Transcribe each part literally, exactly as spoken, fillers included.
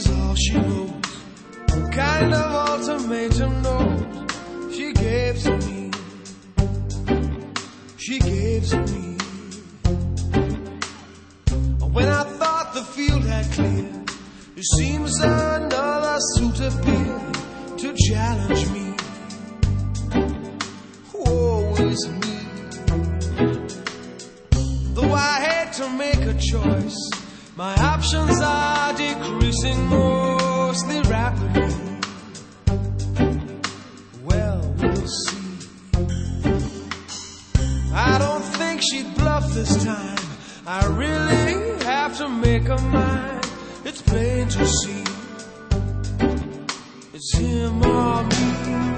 is all she knows. What kind of ultimatum note she gave to me. She gave to me. When I thought the field had cleared, it seems another suit appeared to challenge me. Woe is me. Though I hate to make a choice, my options are decreasing mostly rapidly. Well, we'll see. I don't think she'd bluff this time. I really have to make a mind. It's plain to see. It's him or me.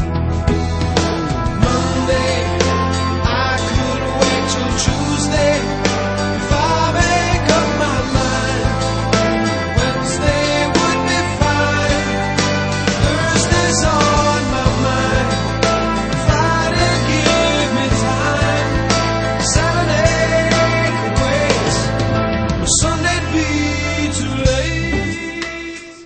Monday, I could wait till Tuesday. If I make up my mind, Wednesday would be fine. Thursday's on my mind. Friday, give me time. Saturday could wait, but Sunday'd be too late.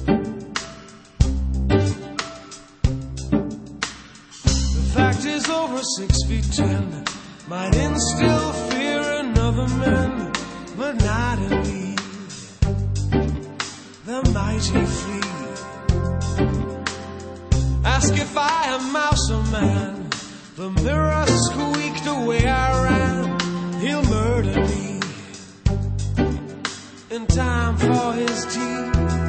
The fact is, over six feet ten might instill fear in other men, but not in me. The mighty flee. Ask if I am mouse or man. The mirror squeaked the way I ran. He'll murder me in time for his tea.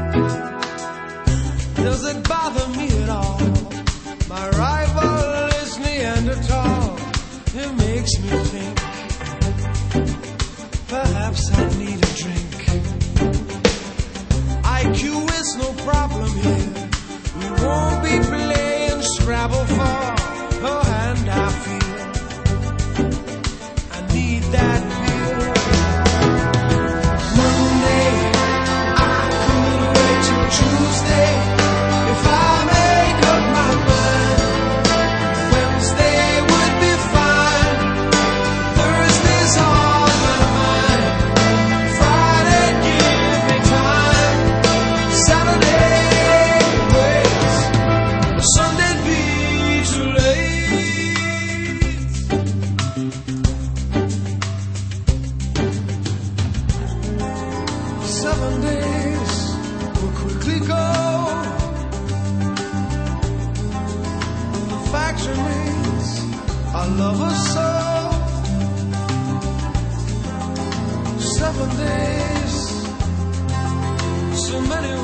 Does it bother me at all? My rival is Neanderthal. It makes me think perhaps I need a drink. I Q is no problem here. We won't be playing Scrabble for her hand, I feel. I need that beer. Monday, I could wait till Tuesday. If I make up my mind, Wednesday would be fine. Thursday's on my mind. Friday, give me time. Saturday, wait. But Sunday'd be too late. Seven days will quickly go. The fact remains, I love her so. Seven days, so many